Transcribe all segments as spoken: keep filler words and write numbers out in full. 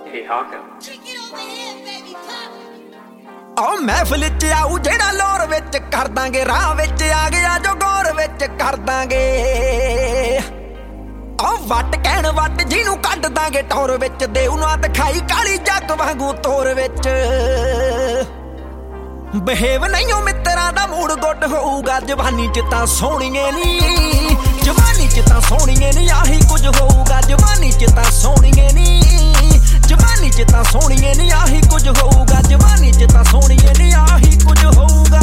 Hey Hawker. ओ महफिल च आऊ जेड़ा लोर विच कर दांगे राह विच आ गया जो गौर विच कर दांगे ओ वट कहण वट जिनू कढ दांगे टौर विच देव ना दिखाई काली जग वांगू तोर विच बिहेव नहीं हो मित्रा दा मूड गुड होऊगा जवानी च तां सोहणीए नी जवानी च तां सोहणीए नी आही कुछ होऊगा जवानी च तां सोहणीए नी जवानी च तां सोहणीए नी आही कुछ होऊगा जवानी च तां सोहणीए नी आही कुछ होऊगा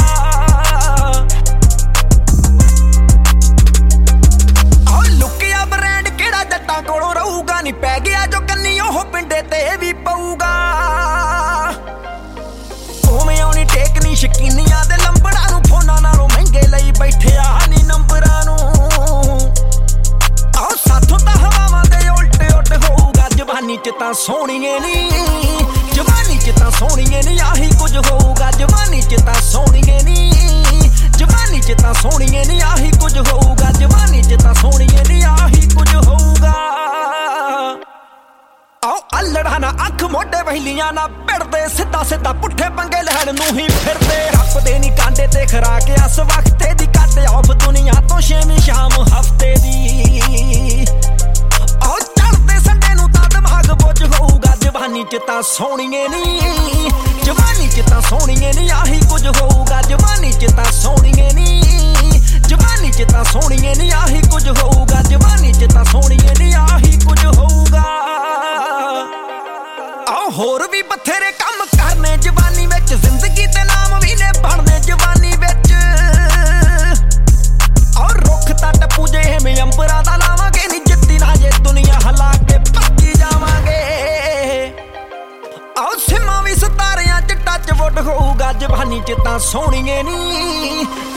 ओ लुकिया ब्रांड केड़ा जट्टां कोलों रहूगा नी पै गया जो कन्नी ओह पिंडे ते भी पऊगा ओवें आउणी टेक नी शकीनियां दे लंबड़ां नूं फोनां नालों महंगे लई बैठिया नी नंबरां नूं आओ साथों तां हवावां दे उल्ट उल्ट होऊगा जवानी च तां सोहणीए नी जवानी च तां सोहणीए नी आही कुछ होऊगा जवानी च तां सोहणीए नी जवानी च तां सोहणीए नी आही कुछ होऊगा जवानी च तां सोहणीए नी आही कुछ होऊगा आओ अल्लड़ा ना अख मोटे वहलियां ना पिड़दे सीधा सीधा पुट्ठे पंगे लैण नूं ही फिरदे हफदे नी कांडे ते खरा के अस वक्ते दी कट ऑफ दुनिया तो छेवीं शाम हफ्ते दी आओ चढ़दे संडे नूं तां दिमाग बुझ होऊगा जवानी च तां सोहणीए नी जवानी च तां सोहणीए नी आही कुछ होऊगा जवानी च तां सोहणीए नी जवानी च तां सोहणीए नी आही कुछ होऊगा जवानी च तां सोहणीए नी आही कुछ होऊगा आओ होर भी बथेरे काम करने जवानी विच जिंदगी ते नाम भी ने बनने जवानी विच और रुख तट पूजे में अंबरां दा लावांगे नी जित्ती ना जे दुनिया हला के पक्की जावांगे आओ सिमा भी सितारियां च टच वुड होऊगा जवानी च तां सोहणीए नी